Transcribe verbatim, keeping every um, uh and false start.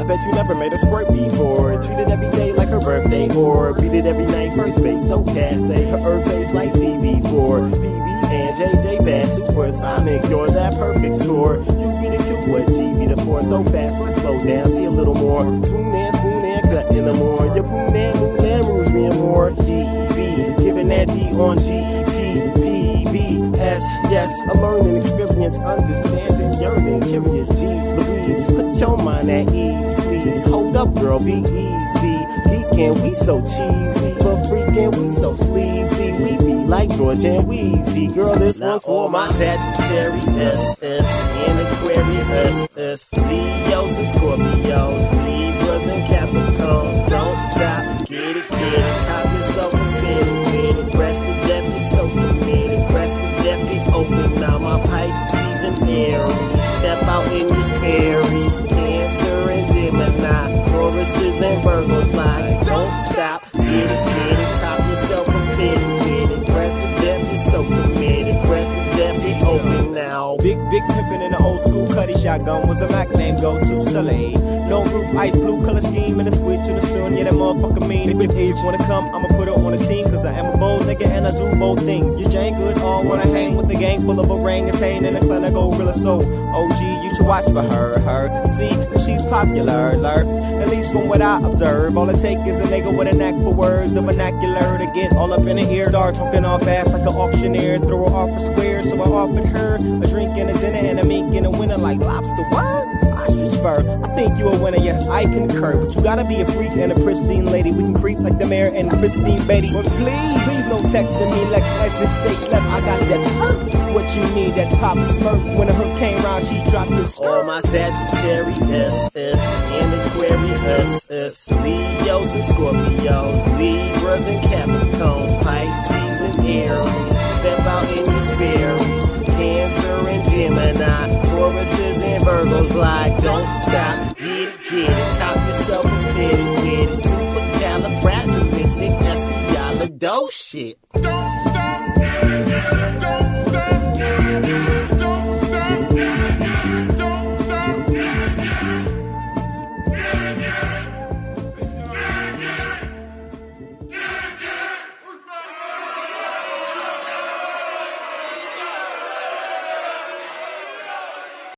bet you never made a squirt before. Treat it every day like her birthday, or beat it every night first base. So passe, her earth face like C B four. B B and J J fast, supersonic, you're that perfect score. You be the Q, what G be the four. So fast, let's slow down, see a little more. Swoon and spoon and cut in the more. Your poon and moon and rouge me and more. D B, giving that D on G. P P B S, yes, a learning experience, understanding, yearning, curious. G's Louise, put your mind at ease, please. Hold up, girl, be easy. Geekin', we so cheesy, but freakin', we so sleazy. We be like George and Wheezy. Girl, this one's for my Sagittarius, and Aquarius, Leos and Scorpios, Libras and Capricorns. Don't stop, get it, get it, top yourself and fit it, fit it. Rest to death, you're so committed. Rest to death, get open. Now my Pisces and Aries, step out in your Sperry's. Cancer and Gemini, Tauruses and Virgos. Like, don't stop, get it, get it, top yourself and fit it, fit it. Rest to death, you're so committed. Rest to death, get open now. Big, big pimpin' in the old school cutty shotgun was a Mac named Go-To Soleil. No roof, ice blue color scheme, and a switch in the sun, yeah, that motherfucker mean. If, if you wanna come, I'ma put her on a team, cause I am a bold nigga and I do both things. You Jane good, all wanna hang with a gang full of orangutan and a clan of gorilla. So, O G, you should watch for her, her. See, she's popular, alert. At least from what I observe, all it take is a nigga with a knack for words, a vernacular to get all up in her ear. Start talking off fast like an auctioneer, throw her off for square, so I offered her a drink and a dinner and a mink and a winner like lobster. Word? Ostrich fur. I think you a winner, yes, I concur. But you gotta be a freak and a pristine lady. We can creep like the mayor and Christine Beatty. But please, please no texting me like exit stage left. I got that hurt. What you need, that pop smurf. When the hook came round, she dropped the skirt. All my Sagittarius, and Aquarius, Leos and Scorpios, Libras and Capricorns, Pisces and Aries. Step out in your Sperry's. Cancer and Gemini, Tauruses and Virgos. Like, don't stop, get it, get it, top yourself and fit it, fit it. Supercalifragilistic, Espialidocious shit.